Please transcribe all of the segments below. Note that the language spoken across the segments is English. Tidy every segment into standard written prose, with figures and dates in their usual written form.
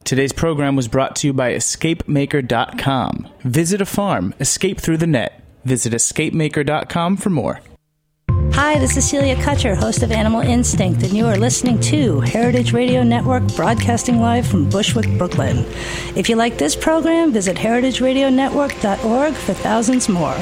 Today's program was brought to you by EscapeMaker.com. Visit a farm. Escape through the net. Visit EscapeMaker.com for more. Hi, this is Celia Kutcher, host of Animal Instinct, and you are listening to Heritage Radio Network, broadcasting live from Bushwick, Brooklyn. If you like this program, visit heritageradionetwork.org for thousands more.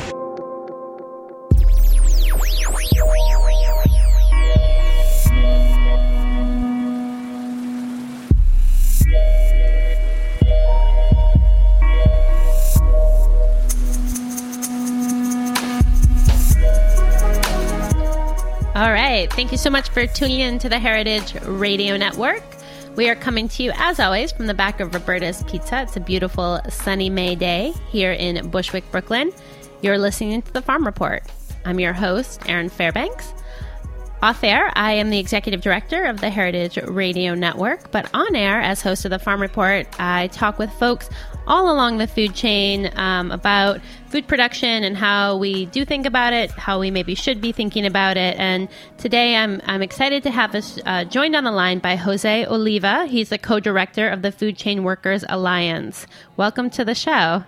All right. Thank you so much for tuning in to the Heritage Radio Network. We are coming to you, as always, from the back of Roberta's Pizza. It's a beautiful sunny May day here in Bushwick, Brooklyn. You're listening to The Farm Report. I'm your host, Erin Fairbanks. Off air, I am the executive director of the Heritage Radio Network, but on air, as host of The Farm Report, I talk with folks all along the food chain about food production and how we do think about it, how we maybe should be thinking about it. And today I'm excited to have us joined on the line by Jose Oliva. He's the co-director of the Food Chain Workers Alliance. Welcome to the show.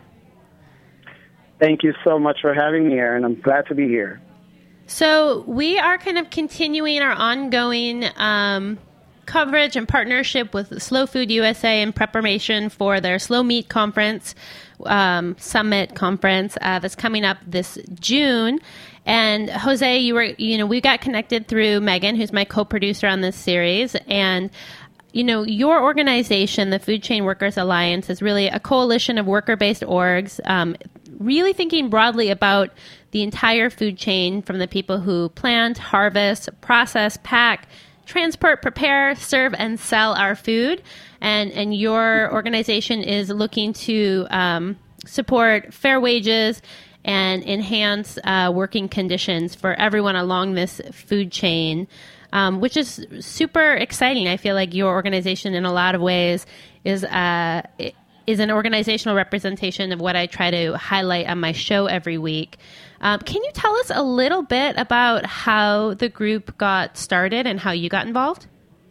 Thank you so much for having me, Erin. I'm glad to be here. So we are kind of continuing our ongoing coverage and partnership with Slow Food USA in preparation for their Slow Meat Conference, Summit Conference that's coming up this June. And Jose, we got connected through Megan, who's my co-producer on this series, and your organization, the Food Chain Workers Alliance, is really a coalition of worker-based orgs, really thinking broadly about the entire food chain, from the people who plant, harvest, process, pack, transport, prepare, serve, and sell our food. And your organization is looking to support fair wages and enhance working conditions for everyone along this food chain, which is super exciting. I feel like your organization, in a lot of ways, is an organizational representation of what I try to highlight on my show every week. Can you tell us a little bit about how the group got started and how you got involved?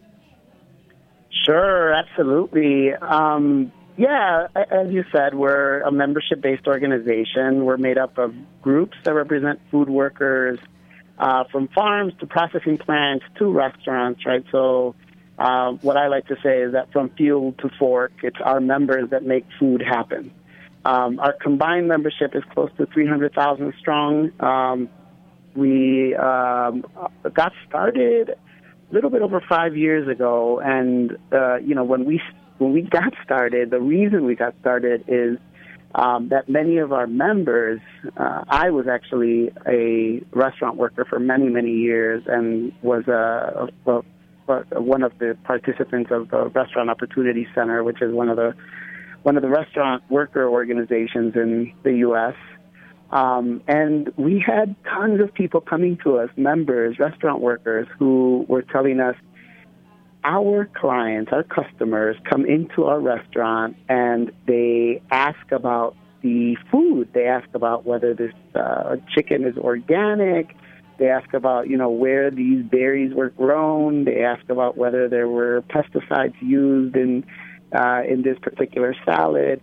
Sure, absolutely. As you said, we're a membership-based organization. We're made up of groups that represent food workers, from farms to processing plants to restaurants, right? So what I like to say is that from field to fork, it's our members that make food happen. Our combined membership is close to 300,000 strong. We got started a little bit over 5 years ago, and when we got started, the reason we got started is that many of our members, I was actually a restaurant worker for many, many years, and was one of the participants of the Restaurant Opportunity Center, which is one of the restaurant worker organizations in the U.S. And we had tons of people coming to us, members, restaurant workers, who were telling us our clients, our customers, come into our restaurant and they ask about the food. They ask about whether this chicken is organic. They ask about, where these berries were grown. They ask about whether there were pesticides used in this particular salad.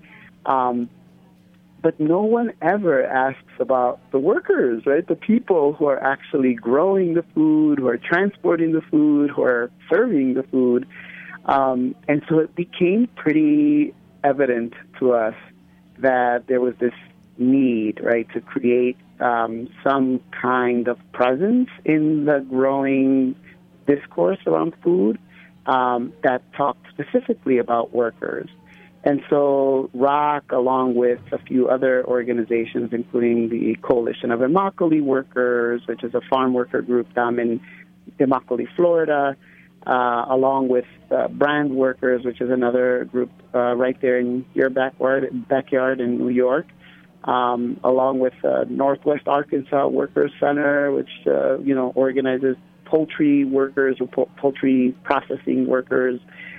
But no one ever asks about the workers, right? The people who are actually growing the food, who are transporting the food, who are serving the food. And so it became pretty evident to us that there was this need, right, to create some kind of presence in the growing discourse around food that talked specifically about workers. And so ROC, along with a few other organizations, including the Coalition of Immokalee Workers, which is a farm worker group down in Immokalee, Florida, along with Brand Workers, which is another group right there in your backyard in New York, along with Northwest Arkansas Workers Center, which organizes poultry workers or poultry processing workers.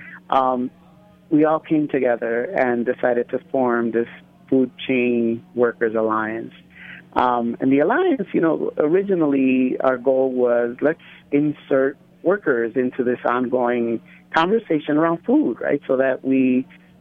We all came together and decided to form this Food Chain Workers Alliance. And the alliance, originally our goal was, let's insert workers into this ongoing conversation around food, right? So that we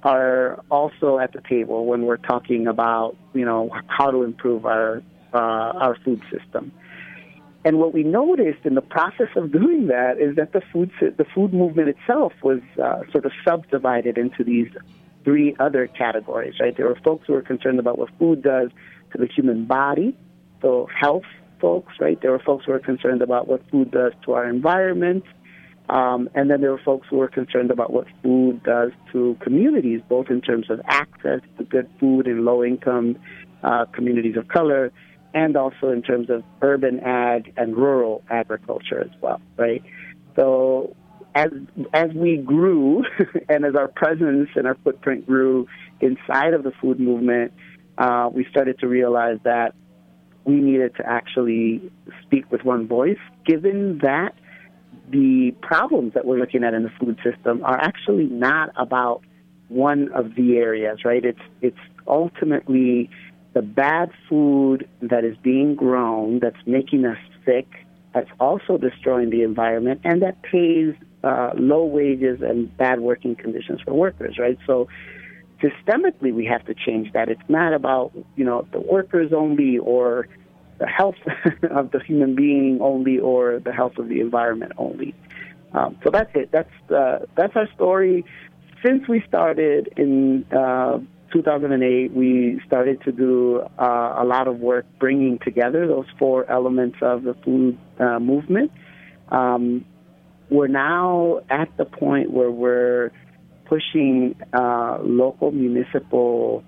are also at the table when we're talking about, how to improve our food system. And what we noticed in the process of doing that is that the food movement itself was sort of subdivided into these three other categories, right? There were folks who were concerned about what food does to the human body, so health folks, right? There were folks who were concerned about what food does to our environment, and then there were folks who were concerned about what food does to communities, both in terms of access to good food in low-income communities of color, and also in terms of urban ag and rural agriculture as well, right? So as we grew and as our presence and our footprint grew inside of the food movement, we started to realize that we needed to actually speak with one voice, given that the problems that we're looking at in the food system are actually not about one of the areas, right? It's ultimately the bad food that is being grown that's making us sick, that's also destroying the environment, and that pays low wages and bad working conditions for workers, right? So systemically, we have to change that. It's not about, the workers only or the health of the human being only or the health of the environment only. So that's it. That's our story. Since we started in 2008, we started to do a lot of work bringing together those four elements of the food movement. We're now at the point where we're pushing local municipal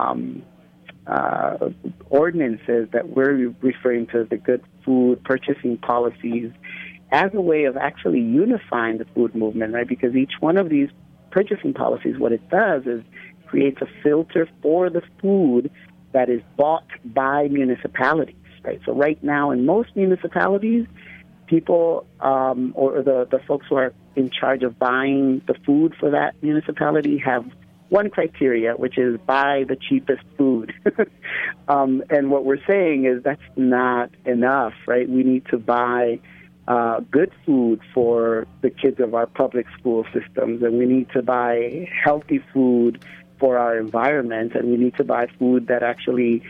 ordinances that we're referring to as the good food purchasing policies as a way of actually unifying the food movement, right? Because each one of these purchasing policies, what it does is creates a filter for the food that is bought by municipalities, right? So right now in most municipalities, people or the folks who are in charge of buying the food for that municipality have one criteria, which is buy the cheapest food. And what we're saying is that's not enough, right? We need to buy good food for the kids of our public school systems, and we need to buy healthy food for our environment, and we need to buy food that actually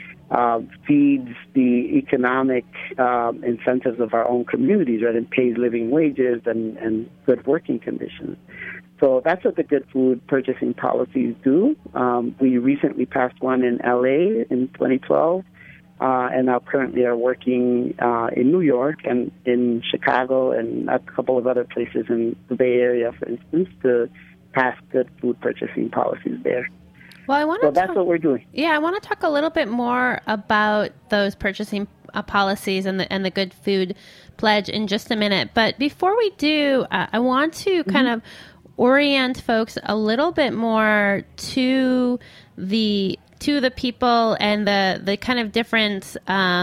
feeds the economic incentives of our own communities, right, and pays living wages and good working conditions. So that's what the good food purchasing policies do. We recently passed one in LA in 2012, and now currently are working in New York and in Chicago and a couple of other places in the Bay Area, for instance, to pass good food purchasing policies there. Well, that's what we're doing. Yeah, I want to talk a little bit more about those purchasing policies and the Good Food Pledge in just a minute. But before we do, I want to kind of orient folks a little bit more to the people and the kind of different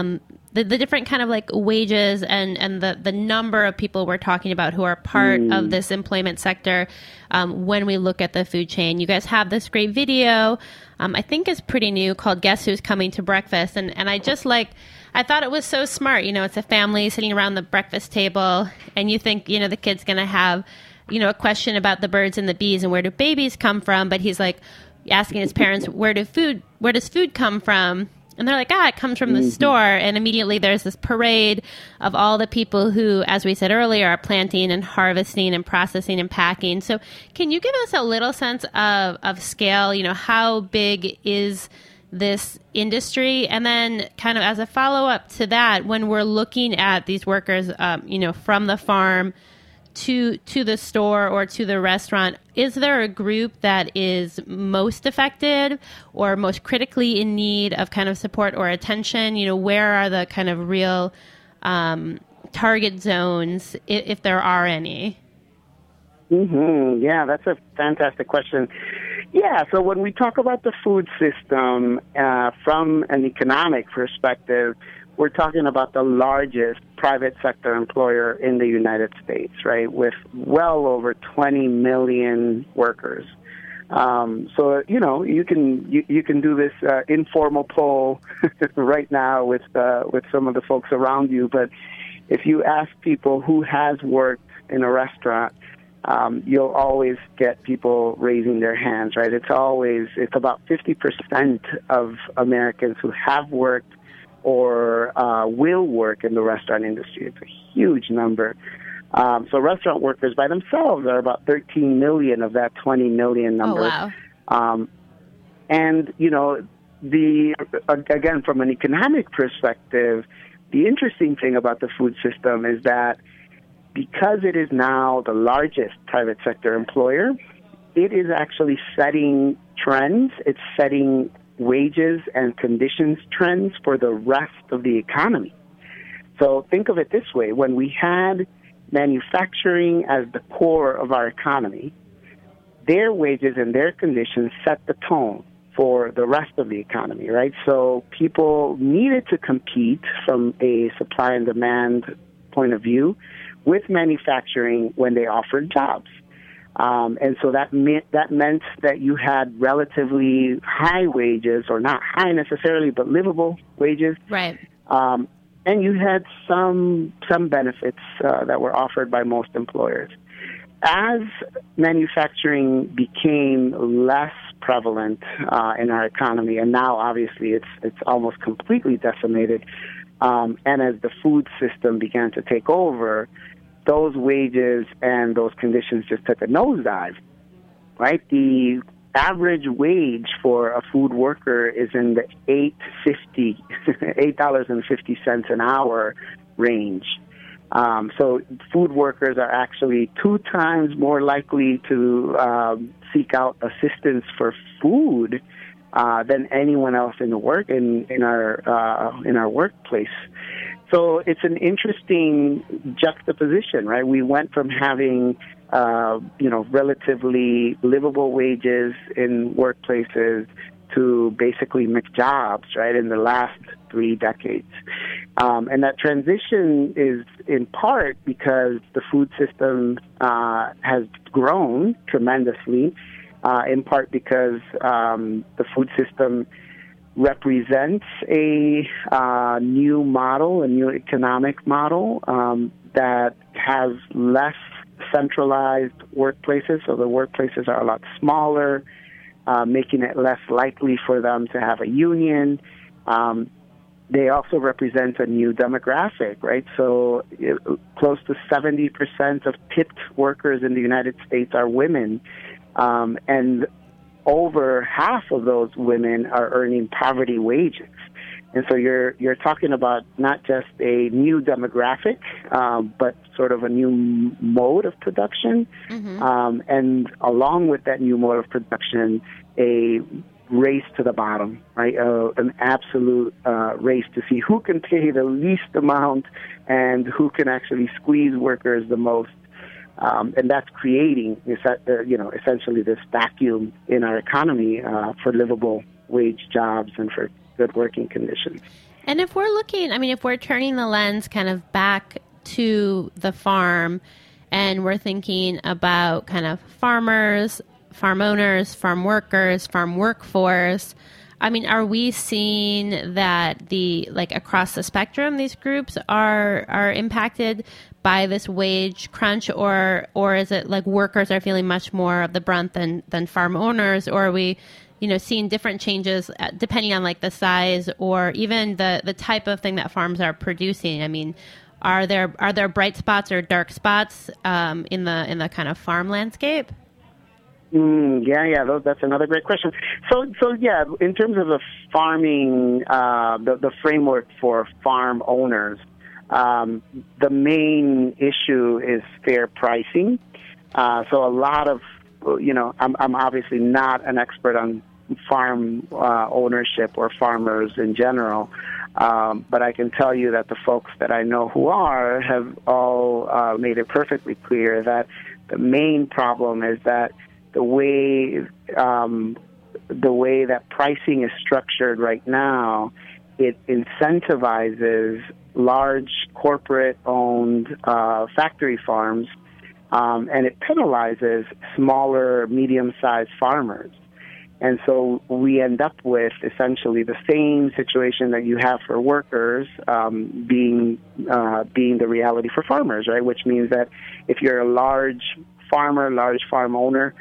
the different kind of like wages and the number of people we're talking about who are part of this employment sector when we look at the food chain. You guys have this great video, I think is pretty new, called Guess Who's Coming to Breakfast. And I thought it was so smart. It's a family sitting around the breakfast table, and you think, the kid's going to have, a question about the birds and the bees and where do babies come from. But he's like asking his parents, where does food come from? And they're like, it comes from the store. And immediately there's this parade of all the people who, as we said earlier, are planting and harvesting and processing and packing. So can you give us a little sense of scale? How big is this industry? And then kind of as a follow-up to that, when we're looking at these workers, from the farm to the store or to the restaurant, is there a group that is most affected or most critically in need of kind of support or attention? Where are the kind of real target zones, if there are any? Yeah, that's a fantastic question. Yeah, so when we talk about the food system from an economic perspective, we're talking about the largest private sector employer in the United States, right, with well over 20 million workers. So you can do this informal poll right now with some of the folks around you. But if you ask people who has worked in a restaurant, you'll always get people raising their hands, right? It's about 50% of Americans who have worked or will work in the restaurant industry. It's a huge number. So restaurant workers by themselves are about 13 million of that 20 million number. Oh, wow. And, again, from an economic perspective, the interesting thing about the food system is that because it is now the largest private sector employer, it is actually setting trends. It's setting wages and conditions trends for the rest of the economy. So think of it this way. When we had manufacturing as the core of our economy, their wages and their conditions set the tone for the rest of the economy, right? So people needed to compete from a supply and demand point of view with manufacturing when they offered jobs. And so that meant that you had relatively high wages, or not high necessarily, but livable wages. Right. And you had some benefits that were offered by most employers. As manufacturing became less prevalent in our economy, and now obviously it's almost completely decimated, and as the food system began to take over, those wages and those conditions just took a nosedive, right? The average wage for a food worker is in the $8.50 an hour range. So food workers are actually 2 times more likely to seek out assistance for food than anyone else in our workplace. So it's an interesting juxtaposition, right? We went from having relatively livable wages in workplaces to basically McJobs, right, in the last 3 decades. And that transition is in part because the food system has grown tremendously, in part because the food system represents a new model, a new economic model that has less centralized workplaces. So the workplaces are a lot smaller, making it less likely for them to have a union. They also represent a new demographic, right? So close to 70% of tipped workers in the United States are women, and over half of those women are earning poverty wages. And so you're talking about not just a new demographic, but sort of a new mode of production. Mm-hmm. And along with that new mode of production, a race to the bottom, right? An absolute race to see who can pay the least amount and who can actually squeeze workers the most. And that's creating, essentially this vacuum in our economy for livable wage jobs and for good working conditions. And if we're turning the lens kind of back to the farm, and we're thinking about kind of farmers, farm owners, farm workers, farm workforce, are we seeing that across the spectrum, these groups are impacted by this wage crunch, or is it like workers are feeling much more of the brunt than farm owners, or are we, seeing different changes depending on the size or even the type of thing that farms are producing? Are there bright spots or dark spots in the kind of farm landscape? That's another great question. So in terms of the farming, the framework for farm owners, the main issue is fair pricing. So a lot of, I'm obviously not an expert on farm ownership or farmers in general, but I can tell you that the folks that I know who are have all made it perfectly clear that the main problem is that the way that pricing is structured right now, it incentivizes large corporate-owned factory farms, and it penalizes smaller, medium-sized farmers. And so we end up with essentially the same situation that you have for workers being the reality for farmers, right? Which means that if you're a large farmer, large farm owner,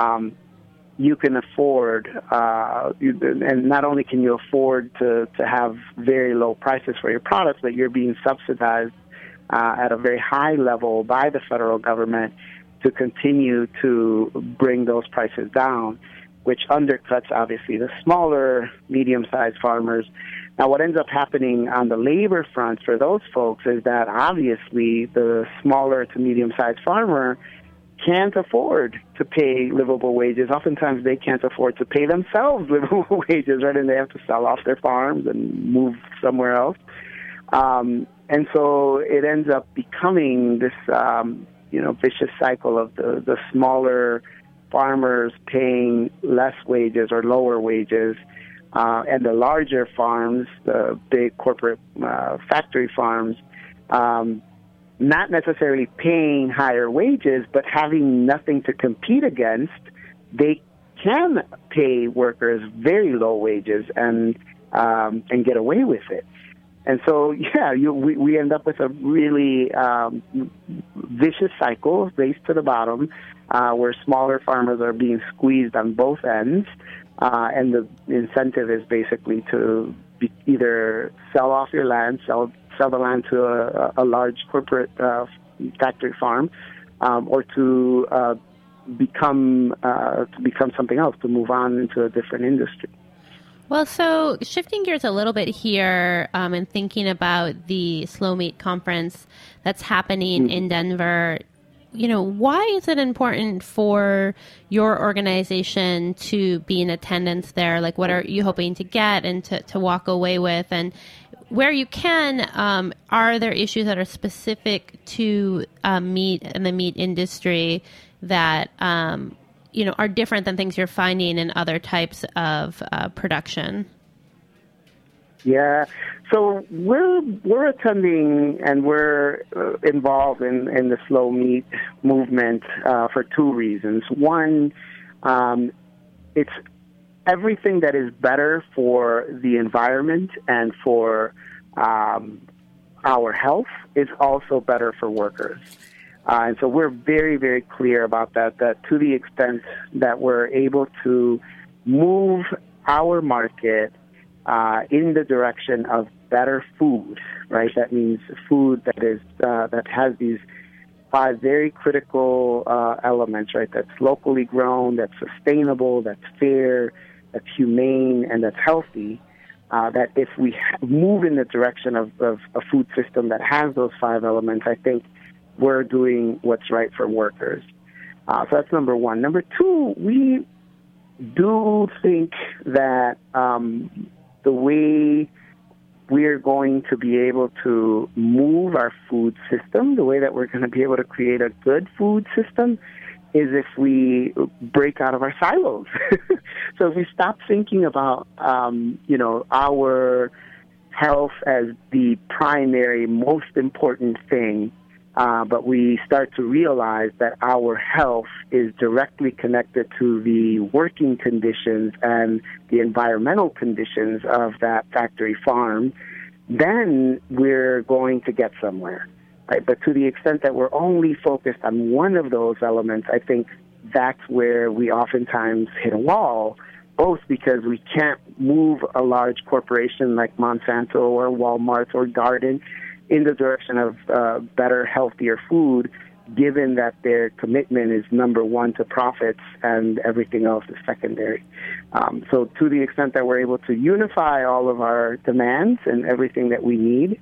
you can afford, and not only can you afford to have very low prices for your products, but you're being subsidized at a very high level by the federal government to continue to bring those prices down, which undercuts, obviously, the smaller, medium-sized farmers. Now, what ends up happening on the labor front for those folks is that, obviously, the smaller to medium-sized farmer can't afford to pay livable wages. Oftentimes, they can't afford to pay themselves livable wages, right? And they have to sell off their farms and move somewhere else. And so it ends up becoming this, vicious cycle of the smaller farmers paying less wages or lower wages, and the larger farms, the big corporate factory farms, not necessarily paying higher wages, but having nothing to compete against. They can pay workers very low wages and get away with it. And so, we end up with a really vicious cycle, race to the bottom, where smaller farmers are being squeezed on both ends, and the incentive is basically to either sell off your land, sell the land to a large corporate factory farm, or to become something else, to move on into a different industry. Well, so shifting gears a little bit here and thinking about the Slow Meat Conference that's happening in Denver, why is it important for your organization to be in attendance there? Like, what are you hoping to get and to walk away with? And where you can, are there issues that are specific to meat and the meat industry that are different than things you're finding in other types of production? Yeah, so we're attending and we're involved in the slow meat movement for two reasons. One, it's everything that is better for the environment and for our health is also better for workers. And so we're very, very clear about that to the extent that we're able to move our market in the direction of better food, right? That means food that is that has these five very critical elements, right? That's locally grown, that's sustainable, that's fair, that's humane, and that's healthy. That if we move in the direction of a food system that has those five elements, I think we're doing what's right for workers. So that's number one. Number two, we do think that the way we're going to be able to move our food system, the way that we're going to be able to create a good food system, is if we break out of our silos. So if we stop thinking about, our health as the primary, most important thing, but we start to realize that our health is directly connected to the working conditions and the environmental conditions of that factory farm, then we're going to get somewhere. Right? But to the extent that we're only focused on one of those elements, I think that's where we oftentimes hit a wall, both because we can't move a large corporation like Monsanto or Walmart or Darden in the direction of better, healthier food, given that their commitment is number one to profits and everything else is secondary. So to the extent that we're able to unify all of our demands and everything that we need,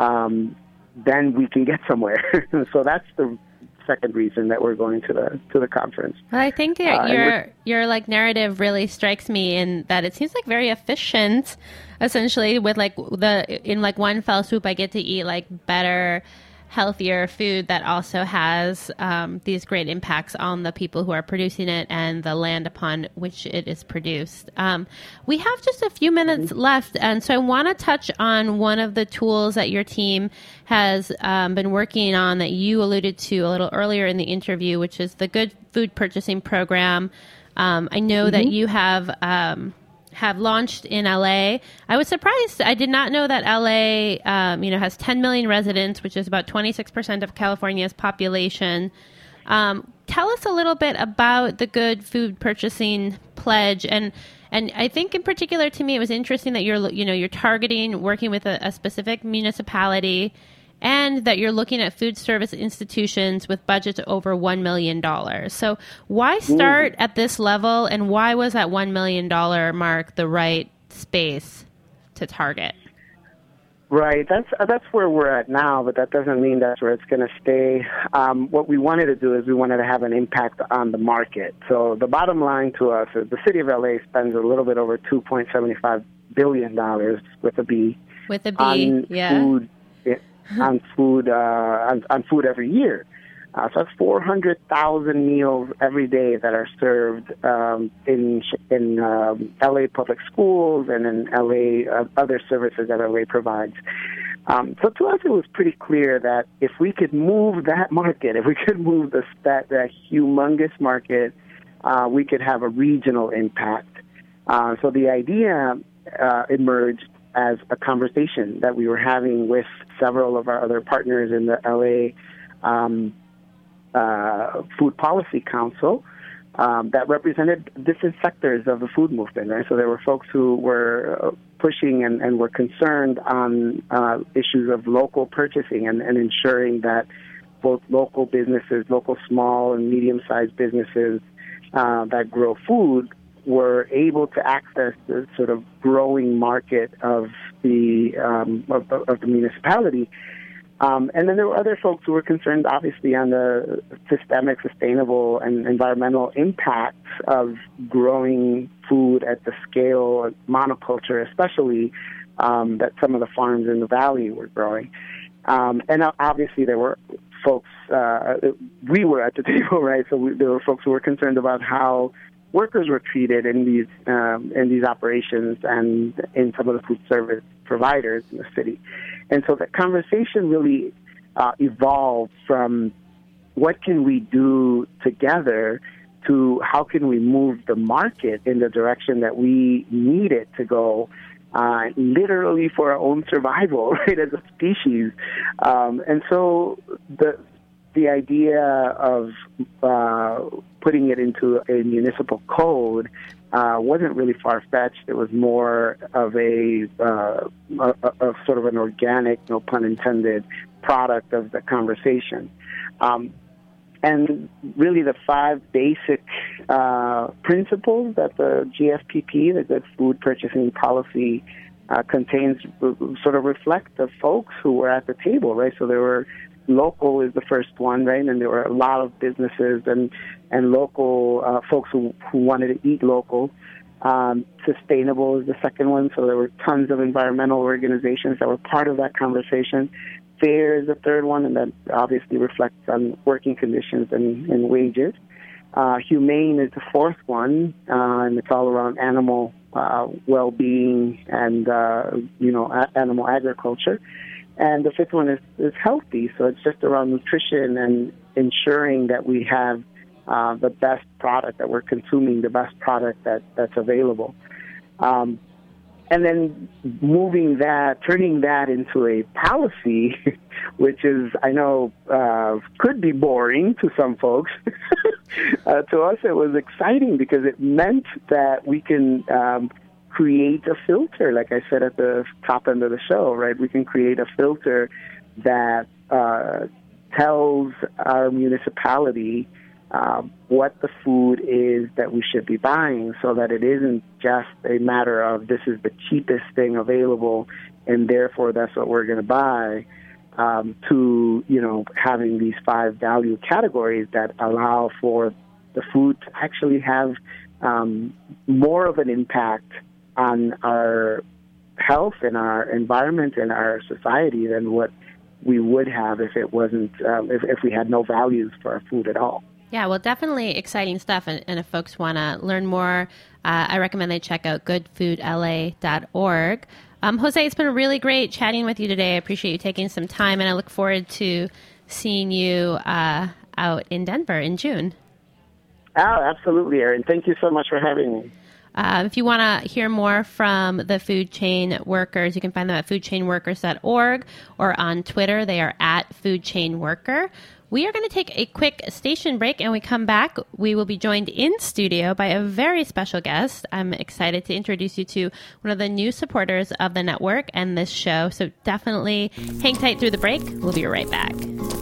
then we can get somewhere. So that's the second reason that we're going to the conference. Well, I think that your narrative really strikes me in that it seems like very efficient. Essentially, with in one fell swoop, I get to eat better, healthier food that also has these great impacts on the people who are producing it and the land upon which it is produced. We have just a few minutes left, and so I want to touch on one of the tools that your team has been working on that you alluded to a little earlier in the interview, which is the Good Food Purchasing Program. I know that you have launched in LA. I was surprised. I did not know that LA, has 10 million residents, which is about 26% of California's population. Tell us a little bit about the Good Food Purchasing Pledge, and I think in particular to me it was interesting that you're targeting working with a specific municipality, and that you're looking at food service institutions with budgets over $1 million. So why start at this level, and why was that $1 million mark the right space to target? Right. That's where we're at now, but that doesn't mean that's where it's going to stay. What we wanted to do is we wanted to have an impact on the market. So the bottom line to us is the city of LA spends a little bit over $2.75 billion with a B. With a B, on food. On food every year. So that's 400,000 meals every day that are served in LA public schools and in LA other services that LA provides. So to us, it was pretty clear that if we could move that market, if we could move that humongous market, we could have a regional impact. So the idea emerged as a conversation that we were having with several of our other partners in the LA Food Policy Council that represented different sectors of the food movement, right? So there were folks who were pushing and were concerned on issues of local purchasing and ensuring that both local businesses, local small and medium-sized businesses that grow food were able to access the sort of growing market of the municipality. And then there were other folks who were concerned, obviously, on the systemic, sustainable, and environmental impacts of growing food at the scale, monoculture especially, that some of the farms in the valley were growing. And obviously there were folks, we were at the table, right? So there were folks who were concerned about how workers were treated in these operations and in some of the food service providers in the city. And so the conversation really evolved from what can we do together to how can we move the market in the direction that we need it to go, literally for our own survival, right, as a species. And so the idea of putting it into a municipal code wasn't really far-fetched. It was more of a sort of an organic, no pun intended, product of the conversation. And really the 5 basic principles that the GFPP, the Good Food Purchasing Policy, contains sort of reflect the folks who were at the table, right? So there were local is the first one, right? And there were a lot of businesses and local folks who wanted to eat local. Sustainable is the second one. So there were tons of environmental organizations that were part of that conversation. Fair is the third one, and that obviously reflects on working conditions and wages. Humane is the fourth one, and it's all around animal well-being and animal agriculture. And the fifth one is healthy, so it's just around nutrition and ensuring that we have the best product, that we're consuming the best product that's available. And then turning that into a policy, which is, I know, could be boring to some folks. To us, it was exciting because it meant that we can create a filter, like I said at the top end of the show, right? We can create a filter that tells our municipality what the food is that we should be buying, so that it isn't just a matter of this is the cheapest thing available and therefore that's what we're going to buy, to having these 5 value categories that allow for the food to actually have more of an impact on our health and our environment and our society than what we would have if it wasn't if we had no values for our food at all. Yeah, well, definitely exciting stuff. And if folks want to learn more, I recommend they check out goodfoodla.org. Jose, it's been really great chatting with you today. I appreciate you taking some time, and I look forward to seeing you out in Denver in June. Oh, absolutely, Erin. Thank you so much for having me. If you want to hear more from the food chain workers, you can find them at foodchainworkers.org or on Twitter. They are at foodchainworker. We are going to take a quick station break, and we come back. We will be joined in studio by a very special guest. I'm excited to introduce you to one of the new supporters of the network and this show. So definitely hang tight through the break. We'll be right back.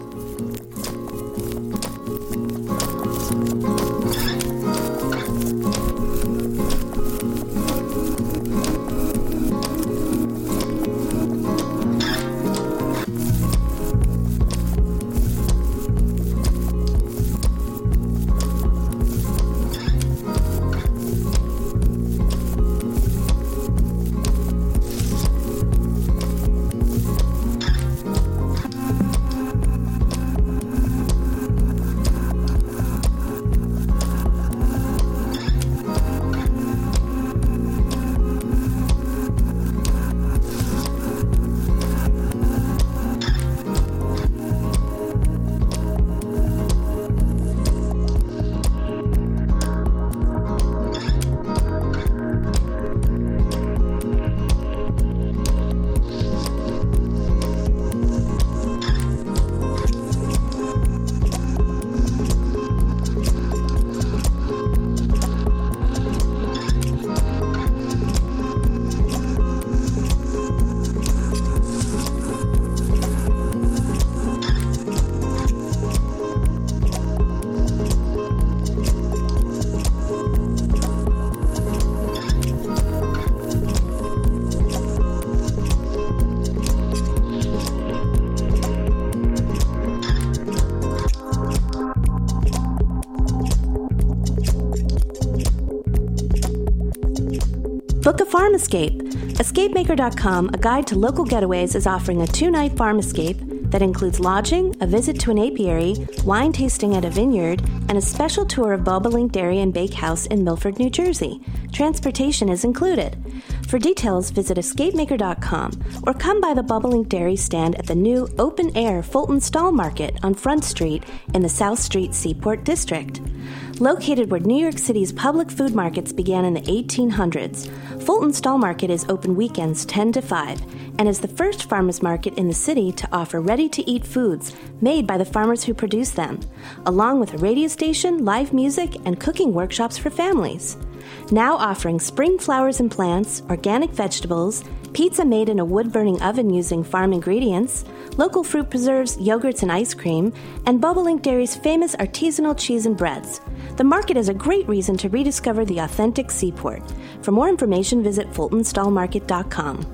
Book a farm escape. EscapeMaker.com, a guide to local getaways, is offering a 2-night farm escape that includes lodging, a visit to an apiary, wine tasting at a vineyard, and a special tour of Bobolink Dairy and Bakehouse in Milford, New Jersey. Transportation is included. For details, visit EscapeMaker.com or come by the Bobolink Dairy stand at the new open-air Fulton Stall Market on Front Street in the South Street Seaport District. Located where New York City's public food markets began in the 1800s, Fulton Stall Market is open weekends 10 to 5 and is the first farmers market in the city to offer ready-to-eat foods made by the farmers who produce them, along with a radio station, live music, and cooking workshops for families. Now offering spring flowers and plants, organic vegetables, pizza made in a wood-burning oven using farm ingredients, local fruit preserves, yogurts, and ice cream, and Bobolink Dairy's famous artisanal cheese and breads. The market is a great reason to rediscover the authentic seaport. For more information, visit FultonStallMarket.com.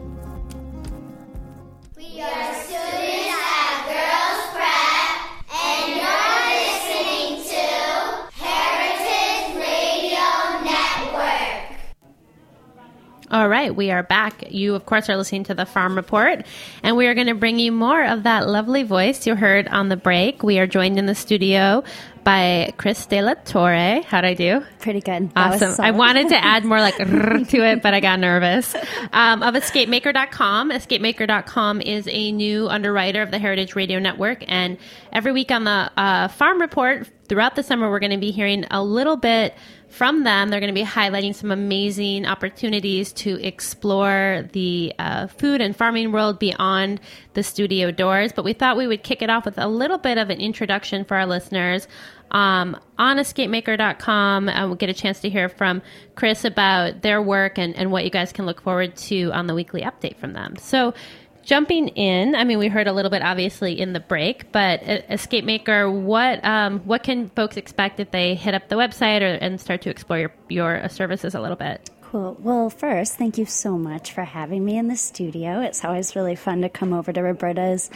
We are students at Girls Prep, and you're listening to Heritage Radio Network. All right, we are back. You, of course, are listening to the Farm Report, and we are going to bring you more of that lovely voice you heard on the break. We are joined in the studio by Chris De La Torre. How'd I do? Pretty good. Awesome. I wanted to add more like to it, but I got nervous. Of EscapeMaker.com. EscapeMaker.com is a new underwriter of the Heritage Radio Network, and every week on the Farm Report throughout the summer, we're going to be hearing a little bit from them. They're going to be highlighting some amazing opportunities to explore the food and farming world beyond the studio doors. But we thought we would kick it off with a little bit of an introduction for our listeners. On EscapeMaker.com, we'll get a chance to hear from Chris about their work and what you guys can look forward to on the weekly update from them. So jumping in, I mean, we heard a little bit obviously in the break, but EscapeMaker, what can folks expect if they hit up the website and start to explore your services a little bit? Cool. Well, first, thank you so much for having me in the studio. It's always really fun to come over to Roberta's.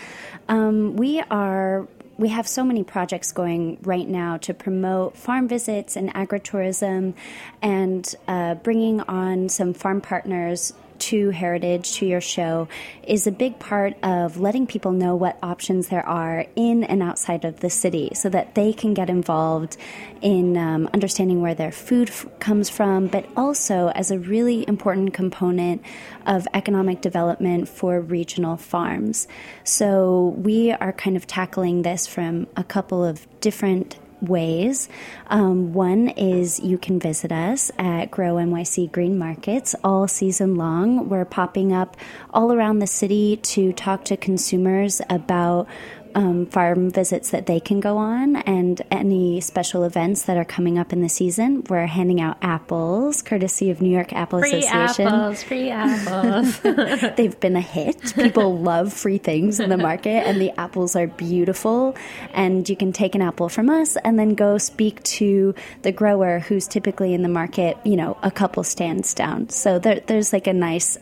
We have so many projects going right now to promote farm visits and agritourism and bringing on some farm partners to Heritage, to your show, is a big part of letting people know what options there are in and outside of the city so that they can get involved in understanding where their food comes from, but also as a really important component of economic development for regional farms. So we are kind of tackling this from a couple of different ways. One is you can visit us at Grow NYC Green Markets all season long. We're popping up all around the city to talk to consumers about farm visits that they can go on and any special events that are coming up in the season. We're handing out apples, courtesy of New York Apple Association. Free apples. They've been a hit. People love free things in the market, and the apples are beautiful. And you can take an apple from us and then go speak to the grower who's typically in the market, a couple stands down. So there's like a nice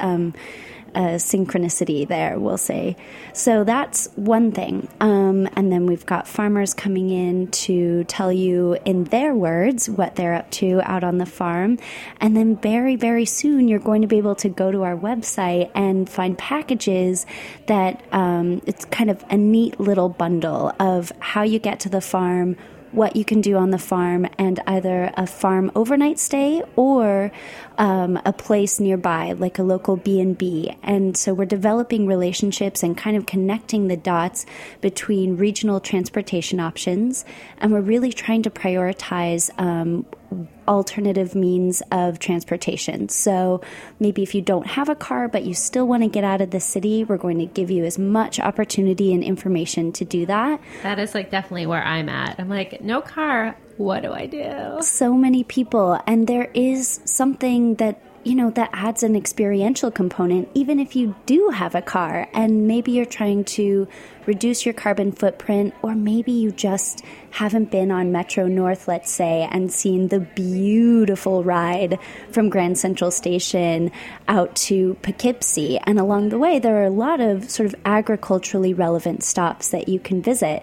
synchronicity there, we'll say. So that's one thing. And then we've got farmers coming in to tell you in their words what they're up to out on the farm. And then very, very soon you're going to be able to go to our website and find packages that it's kind of a neat little bundle of how you get to the farm, what you can do on the farm, and either a farm overnight stay or a place nearby, like a local B&B. And so we're developing relationships and kind of connecting the dots between regional transportation options, and we're really trying to prioritize alternative means of transportation. So maybe if you don't have a car but you still want to get out of the city, we're going to give you as much opportunity and information to do that. That is definitely where I'm at. I'm like, no car, what do I do? So many people, and there is something that that adds an experiential component, even if you do have a car and maybe you're trying to reduce your carbon footprint, or maybe you just haven't been on Metro North, let's say, and seen the beautiful ride from Grand Central Station out to Poughkeepsie. And along the way, there are a lot of sort of agriculturally relevant stops that you can visit.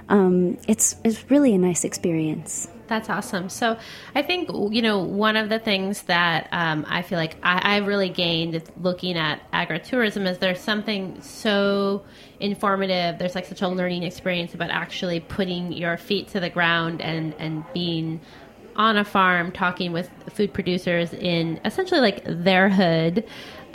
It's really a nice experience. That's awesome. So I think, one of the things that I feel like I really gained looking at agritourism is there's something so informative. There's such a learning experience about actually putting your feet to the ground and being on a farm, talking with food producers in essentially their hood.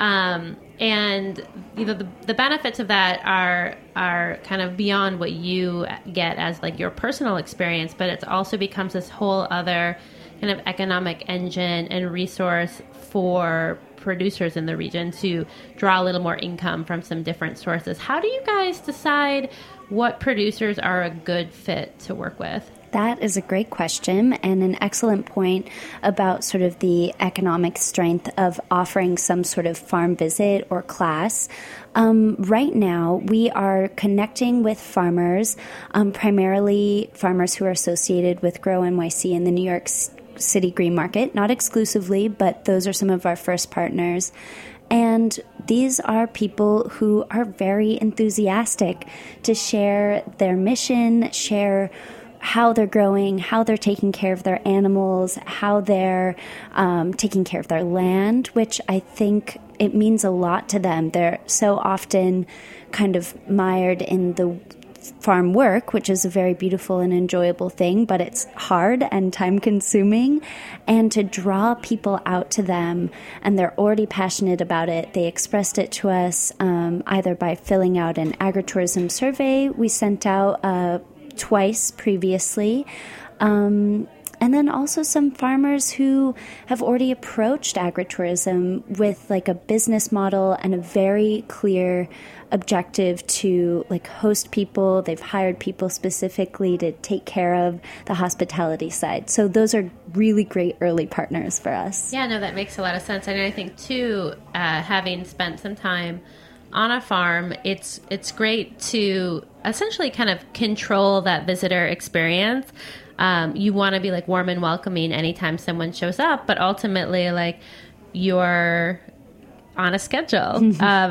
And the benefits of that are kind of beyond what you get as your personal experience, but it also becomes this whole other kind of economic engine and resource for producers in the region to draw a little more income from some different sources. How do you guys decide what producers are a good fit to work with? That is a great question and an excellent point about sort of the economic strength of offering some sort of farm visit or class. Right now, we are connecting with farmers, primarily farmers who are associated with Grow NYC and the New York City Green Market, not exclusively, but those are some of our first partners. And these are people who are very enthusiastic to share their mission, share how they're growing, how they're taking care of their animals, how they're taking care of their land, which I think it means a lot to them. They're so often kind of mired in the farm work, which is a very beautiful and enjoyable thing, but it's hard and time-consuming. And to draw people out to them, and they're already passionate about it. They expressed it to us either by filling out an agritourism survey we sent out twice previously, and then also some farmers who have already approached agritourism with a business model and a very clear objective to host people. They've hired people specifically to take care of the hospitality side. So those are really great early partners for us. Yeah, no, that makes a lot of sense. And I think too, having spent some time on a farm, it's great to essentially kind of control that visitor experience. You want to be warm and welcoming anytime someone shows up, but ultimately you're on a schedule,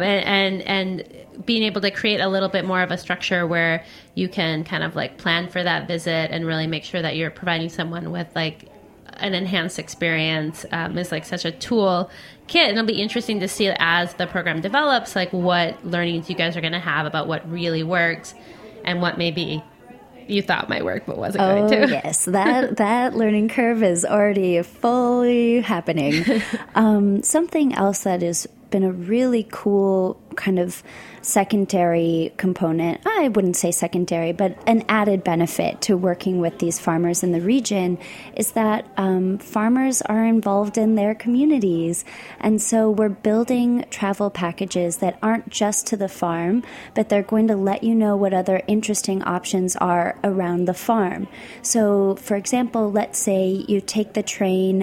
and being able to create a little bit more of a structure where you can kind of plan for that visit and really make sure that you're providing someone with an enhanced experience is such a tool kit. And it'll be interesting to see as the program develops, what learnings you guys are going to have about what really works and what maybe you thought might work but wasn't going to. Oh, yes. That learning curve is already fully happening. Something else that is been a really cool kind of secondary component. I wouldn't say secondary, but an added benefit to working with these farmers in the region is that farmers are involved in their communities. And so we're building travel packages that aren't just to the farm, but they're going to let you know what other interesting options are around the farm. So, for example, let's say you take the train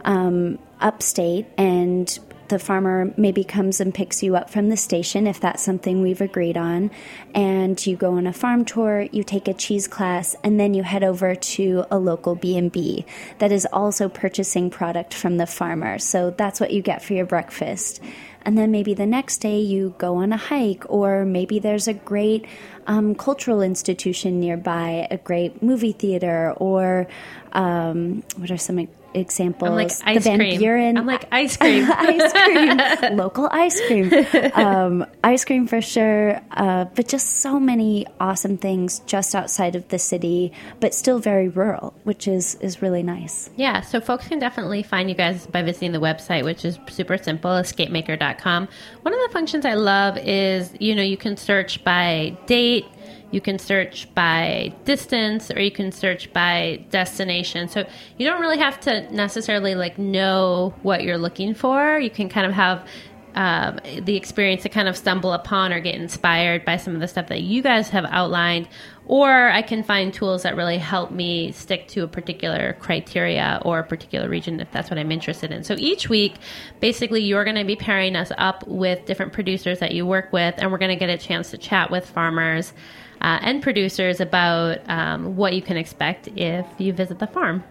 upstate and the farmer maybe comes and picks you up from the station, if that's something we've agreed on, and you go on a farm tour, you take a cheese class, and then you head over to a local B&B that is also purchasing product from the farmer. So that's what you get for your breakfast. And then maybe the next day you go on a hike, or maybe there's a great cultural institution nearby, a great movie theater, or what are some examples? I'm like ice the Van cream. Buren. I'm like ice cream. Ice cream. Local ice cream. Ice cream for sure. But just so many awesome things just outside of the city, but still very rural, which is really nice. Yeah, so folks can definitely find you guys by visiting the website, which is super simple, escapemaker.com. One of the functions I love is, you can search by date, you can search by distance, or you can search by destination. So you don't really have to necessarily know what you're looking for. You can kind of have the experience to kind of stumble upon or get inspired by some of the stuff that you guys have outlined. Or I can find tools that really help me stick to a particular criteria or a particular region if that's what I'm interested in. So each week, basically, you're going to be pairing us up with different producers that you work with, and we're going to get a chance to chat with farmers and producers about what you can expect if you visit the farm.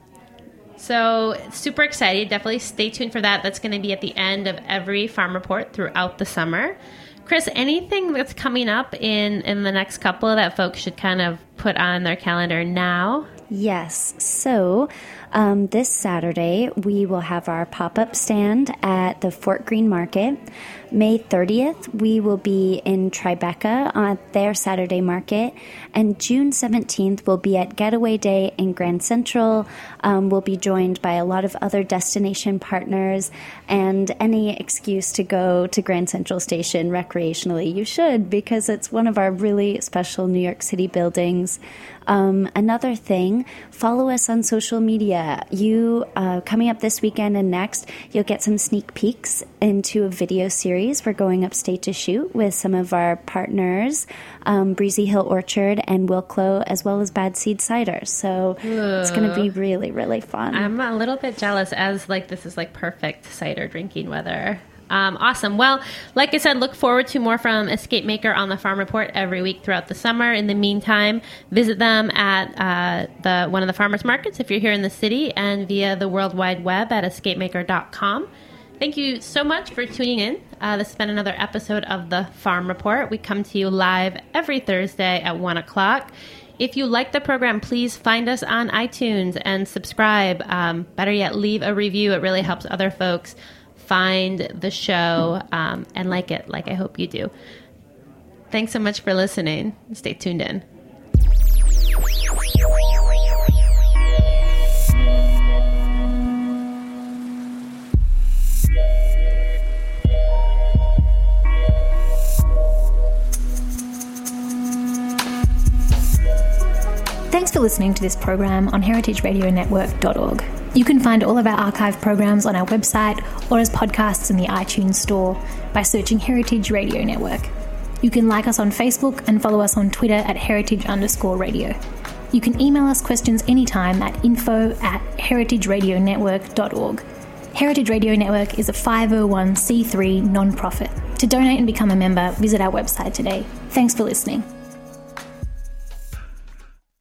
So super excited. Definitely stay tuned for that. That's going to be at the end of every farm report throughout the summer. Chris, anything that's coming up in the next couple that folks should kind of put on their calendar now? Yes. So this Saturday, we will have our pop-up stand at the Fort Greene Market. May 30th, we will be in Tribeca on their Saturday market. And June 17th, we'll be at Getaway Day in Grand Central. We'll be joined by a lot of other destination partners. And any excuse to go to Grand Central Station recreationally, you should, because it's one of our really special New York City buildings. Another thing, follow us on social media. You coming up this weekend and next, you'll get some sneak peeks into a video series we're going upstate to shoot with some of our partners, Breezy Hill Orchard and Wilklow, as well as Bad Seed Cider. So it's going to be really, really fun. I'm a little bit jealous, as this is perfect cider drinking weather. Awesome. Well, like I said, look forward to more from Escape Maker on the Farm Report every week throughout the summer. In the meantime, visit them at one of the farmers markets if you're here in the city, and via the World Wide Web at escapemaker.com. Thank you so much for tuning in. This has been another episode of the Farm Report. We come to you live every Thursday at 1 o'clock. If you like the program, please find us on iTunes and subscribe. Better yet, leave a review. It really helps other folks find the show and like it, like I hope you do. Thanks so much for listening. Stay tuned in. Thanks for listening to this program on heritageradionetwork.org. You can find all of our archive programs on our website or as podcasts in the iTunes store by searching Heritage Radio Network. You can like us on Facebook and follow us on Twitter at heritage_radio. You can email us questions anytime at info@heritageradionetwork.org. Heritage Radio Network is a 501c3 non-profit. To donate and become a member, visit our website today. Thanks for listening.